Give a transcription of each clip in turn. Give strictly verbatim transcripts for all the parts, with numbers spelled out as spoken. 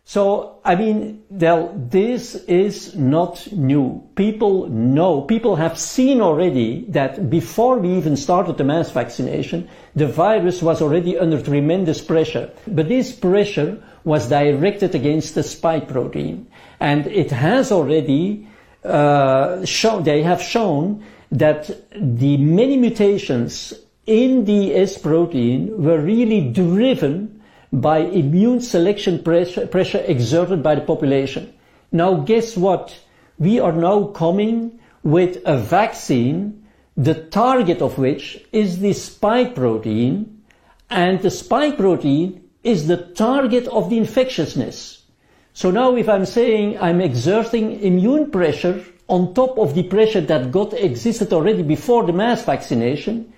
So, I mean, well, this is not new. People know, people have seen already that before we even started the mass vaccination, the virus was already under tremendous pressure. But this pressure was directed against the spike protein. And it has already uh, shown, they have shown that the many mutations in the S protein were really driven by immune selection pressure, pressure exerted by the population. Now guess what? We are now coming with a vaccine, the target of which is the spike protein, and the spike protein is the target of the infectiousness. So now if I'm saying I'm exerting immune pressure on top of the pressure that got existed already before the mass vaccination,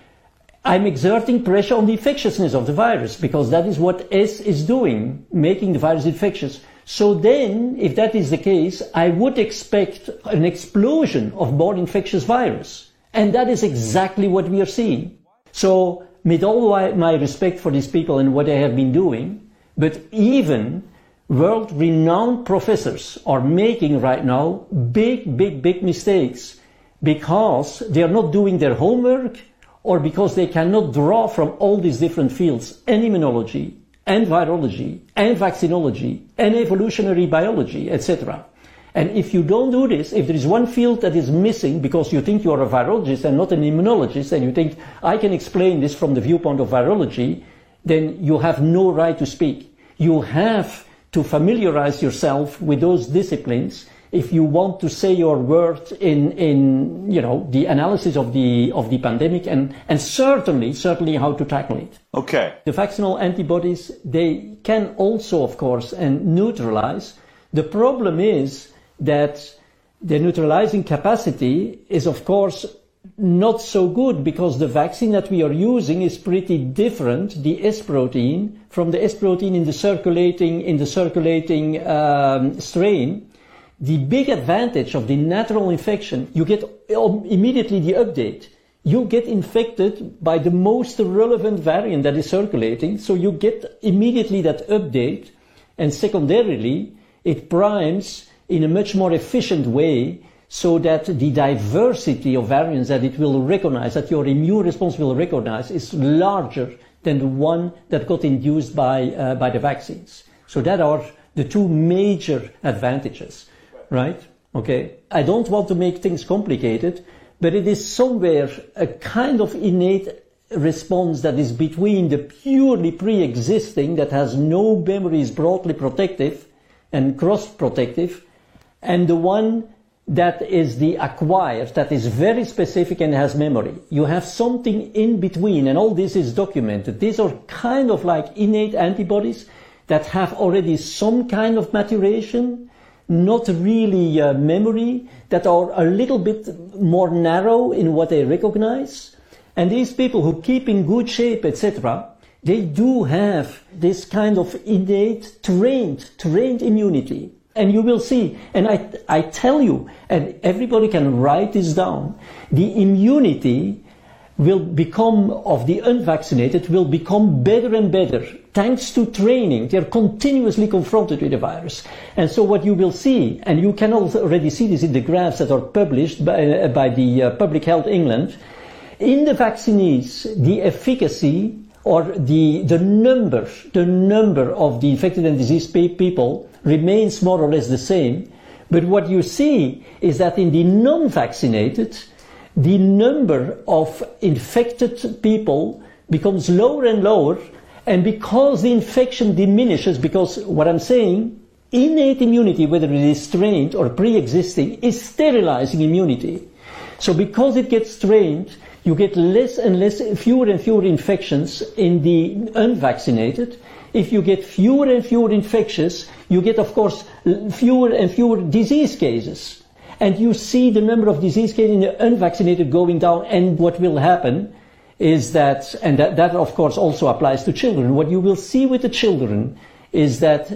I'm exerting pressure on the infectiousness of the virus, because that is what S is doing, making the virus infectious. So then, if that is the case, I would expect an explosion of more infectious virus. And that is exactly what we are seeing. So, with all my respect for these people and what they have been doing, but even world-renowned professors are making right now big, big, big mistakes, because they are not doing their homework, or because they cannot draw from all these different fields, and immunology, and virology, and vaccinology, and evolutionary biology, et cetera. And if you don't do this, if there is one field that is missing because you think you are a virologist and not an immunologist, and you think, I can explain this from the viewpoint of virology, then you have no right to speak. You have to familiarize yourself with those disciplines if you want to say your word in, in, you know, the analysis of the, of the pandemic, and, and certainly, certainly how to tackle it. Okay. The vaccinal antibodies, they can also, of course, and neutralize. The problem is that the neutralizing capacity is, of course, not so good, because the vaccine that we are using is pretty different, the S protein, from the S protein in the circulating, in the circulating, um, strain. The big advantage of the natural infection, you get immediately the update. You get infected by the most relevant variant that is circulating, so you get immediately that update, and secondarily, it primes in a much more efficient way, so that the diversity of variants that it will recognize, that your immune response will recognize, is larger than the one that got induced by, uh, by the vaccines. So that are the two major advantages. Right? Okay. I don't want to make things complicated, but it is somewhere a kind of innate response that is between the purely pre-existing, that has no memories, broadly protective and cross-protective, and the one that is the acquired, that is very specific and has memory. You have something in between, and all this is documented. These are kind of like innate antibodies that have already some kind of maturation, not really uh, memory, that are a little bit more narrow in what they recognize. And these people who keep in good shape, et cetera, they do have this kind of innate, trained, trained immunity. And you will see, and I, I tell you, and everybody can write this down, the immunity will become, of the unvaccinated, will become better and better, thanks to training. They're continuously confronted with the virus. And so what you will see, and you can already see this in the graphs that are published by, uh, by the uh, Public Health England, in the vaccinees, the efficacy, or the, the number, the number of the infected and diseased people remains more or less the same. But what you see is that in the non-vaccinated, the number of infected people becomes lower and lower, and because the infection diminishes, because what I'm saying, innate immunity, whether it is trained or pre-existing, is sterilizing immunity. So because it gets trained, you get less and less, fewer and fewer infections in the unvaccinated. If you get fewer and fewer infections, you get, of course, fewer and fewer disease cases. And you see the number of disease cases in the unvaccinated going down. And what will happen is that, and that, that of course also applies to children, what you will see with the children is that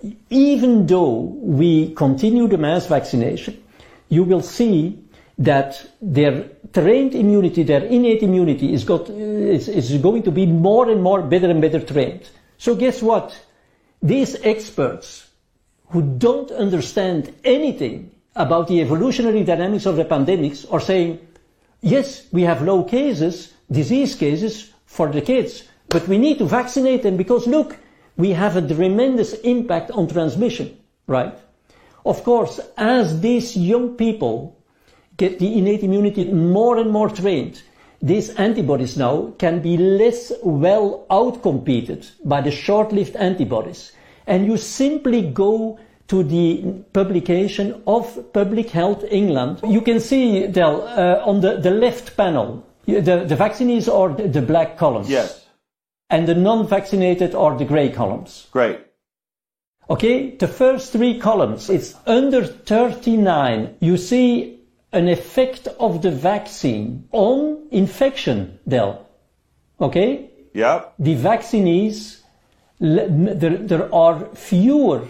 even though we continue the mass vaccination, you will see that their trained immunity, their innate immunity is, got, is, is going to be more and more better and better trained. So guess what? these experts who don't understand anything about the evolutionary dynamics of the pandemics are saying, yes, we have low cases, disease cases for the kids, but we need to vaccinate them because look, we have a tremendous impact on transmission, right? Of course, as these young people get the innate immunity more and more trained, these antibodies now can be less well outcompeted by the short-lived antibodies. And you simply go to the publication of Public Health England. You can see, Del, uh, on the, the left panel, the, the vaccinees are the, the black columns. Yes. And the non-vaccinated are the grey columns. Great. Okay, the first three columns, it's under thirty-nine. You see an effect of the vaccine on infection, Del. Okay? Yep. The vaccinees, there, there are fewer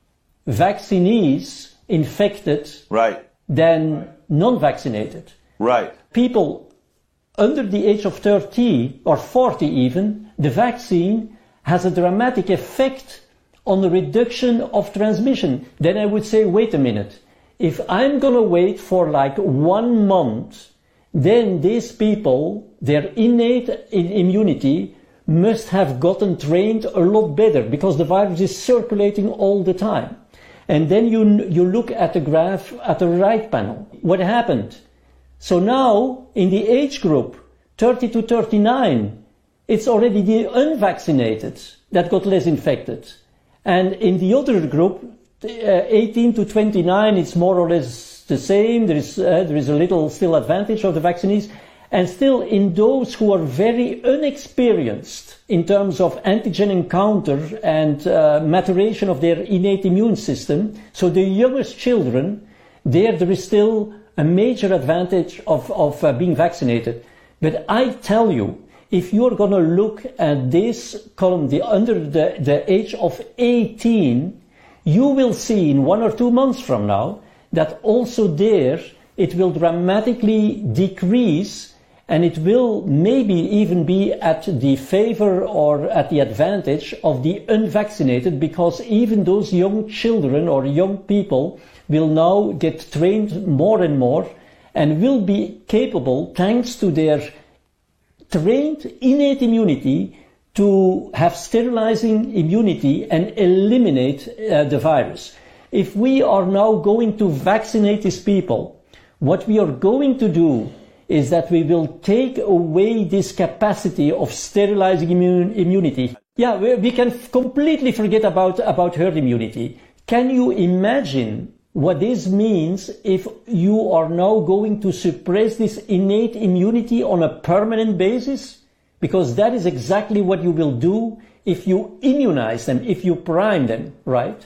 vaccinees infected right. than non-vaccinated. Right. People under the age of thirty or forty even, the vaccine has a dramatic effect on the reduction of transmission. Then I would say, wait a minute. If I'm gonna wait for like one month, then these people, their innate immunity must have gotten trained a lot better because the virus is circulating all the time. And then you, you look at the graph at the right panel. What happened? So now, in the age group, thirty to thirty-nine, it's already the unvaccinated that got less infected. And in the other group, uh, eighteen to twenty-nine, it's more or less the same. There is, uh, there is a little still advantage of the vaccinees. And still, in those who are very unexperienced in terms of antigen encounter and uh, maturation of their innate immune system, so the youngest children, there, there is still a major advantage of, of uh, being vaccinated. But I tell you, if you're going to look at this column, the under the, the age of eighteen, you will see in one or two months from now that also there it will dramatically decrease, and it will maybe even be at the favor or at the advantage of the unvaccinated, because even those young children or young people will now get trained more and more and will be capable, thanks to their trained innate immunity, to have sterilizing immunity and eliminate uh, the virus. If we are now going to vaccinate these people, what we are going to do is that we will take away this capacity of sterilizing immune, immunity. Yeah, we, we can f- completely forget about, about herd immunity. Can you imagine what this means if you are now going to suppress this innate immunity on a permanent basis? Because that is exactly what you will do if you immunize them, if you prime them, right?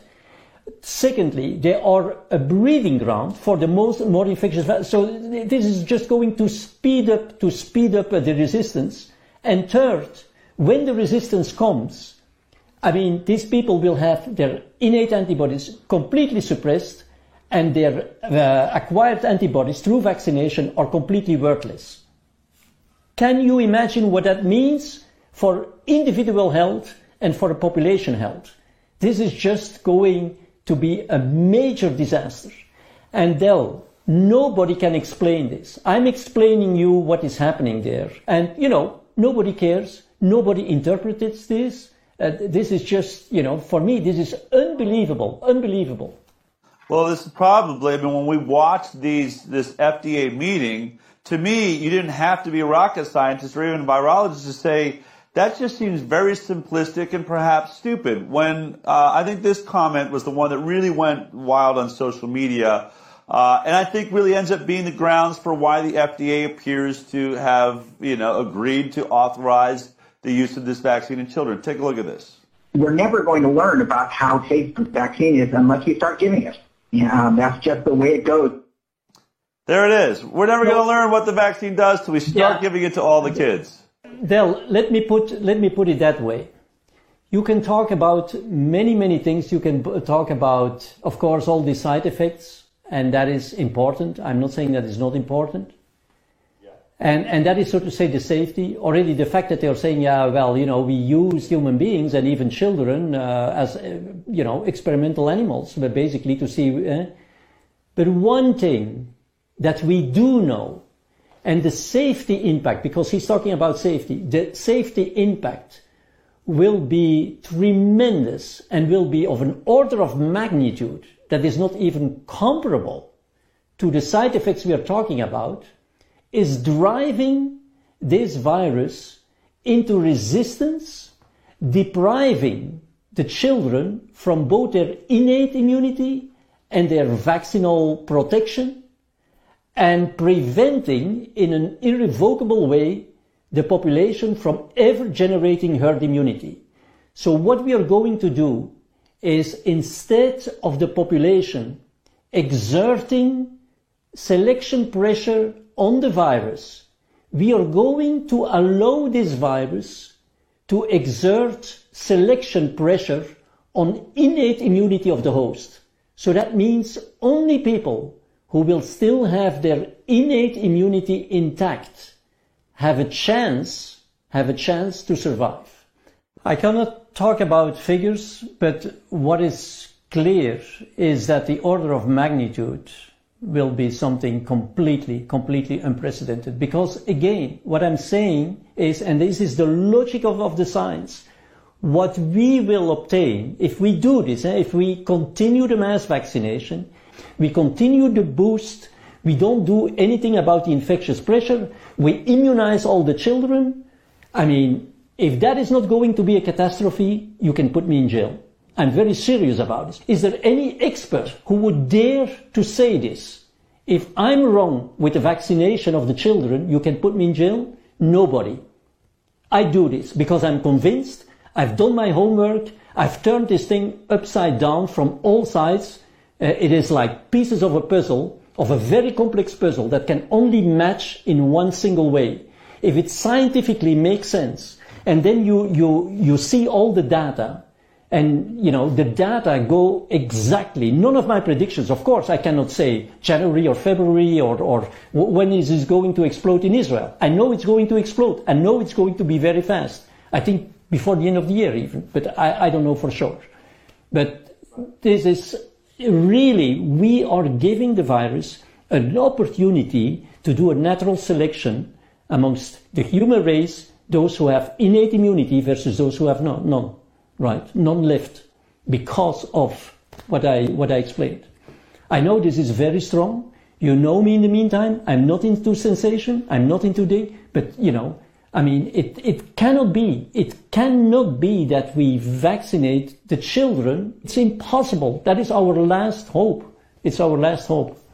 Secondly, they are a breeding ground for the most more infectious viruses. So this is just going to speed up to speed up the resistance. And third, when the resistance comes, I mean, these people will have their innate antibodies completely suppressed, and their uh, acquired antibodies through vaccination are completely worthless. Can you imagine what that means for individual health and for population health? This is just going to be a major disaster. And Del, nobody can explain this. I'm explaining you what is happening there. And, you know, nobody cares. Nobody interprets this. Uh, this is just, you know, for me, this is unbelievable, unbelievable. Well, this is probably, I mean, when we watched these, this F D A meeting, to me, you didn't have to be a rocket scientist or even a virologist to say, that just seems very simplistic and perhaps stupid. When uh, I think this comment was the one that really went wild on social media, uh, and I think really ends up being the grounds for why the F D A appears to have, you know, agreed to authorize the use of this vaccine in children. Take a look at this. We're never going to learn about how safe the vaccine is unless you start giving it. Yeah, um, that's just the way it goes. There it is. We're never going to learn what the vaccine does till we start yeah. giving it to all the kids. Del, let me put let me put it that way. You can talk about many, many things. You can talk about, of course, all the side effects, and that is important. I'm not saying that is not important. Yeah. And, and that is, so to say, the safety. Already the fact that they're saying, yeah, well, you know, we use human beings and even children uh, as, uh, you know, experimental animals, but basically to see. Uh, but one thing that we do know, and the safety impact, because he's talking about safety, the safety impact will be tremendous and will be of an order of magnitude that is not even comparable to the side effects we are talking about, is driving this virus into resistance, depriving the children from both their innate immunity and their vaccinal protection, and preventing in an irrevocable way the population from ever generating herd immunity. So what we are going to do is, instead of the population exerting selection pressure on the virus, we are going to allow this virus to exert selection pressure on innate immunity of the host. So that means only people who will still have their innate immunity intact have a chance, have a chance to survive. I cannot talk about figures, but what is clear is that the order of magnitude will be something completely, completely unprecedented. Because again, what I'm saying is, and this is the logic of, of the science, what we will obtain if we do this, eh, if we continue the mass vaccination, we continue the boost, we don't do anything about the infectious pressure, we immunize all the children. I mean, if that is not going to be a catastrophe, you can put me in jail. I'm very serious about this. Is there any expert who would dare to say this? If I'm wrong with the vaccination of the children, you can put me in jail? Nobody. I do this because I'm convinced, I've done my homework, I've turned this thing upside down from all sides. Uh, it is like pieces of a puzzle, of a very complex puzzle that can only match in one single way. If it scientifically makes sense, and then you, you, you see all the data, and, you know, the data go exactly. None of my predictions, of course, I cannot say January or February or, or when is this going to explode in Israel. I know it's going to explode. I know it's going to be very fast. I think before the end of the year even, but I, I don't know for sure. But this is really, we are giving the virus an opportunity to do a natural selection amongst the human race, those who have innate immunity versus those who have none. none. Right, none left, because of what I, what I explained. I know this is very strong. You know me in the meantime. I'm not into sensation. I'm not into the, but you know, I mean, it, it cannot be, it cannot be that we vaccinate the children. It's impossible. That is our last hope. It's our last hope.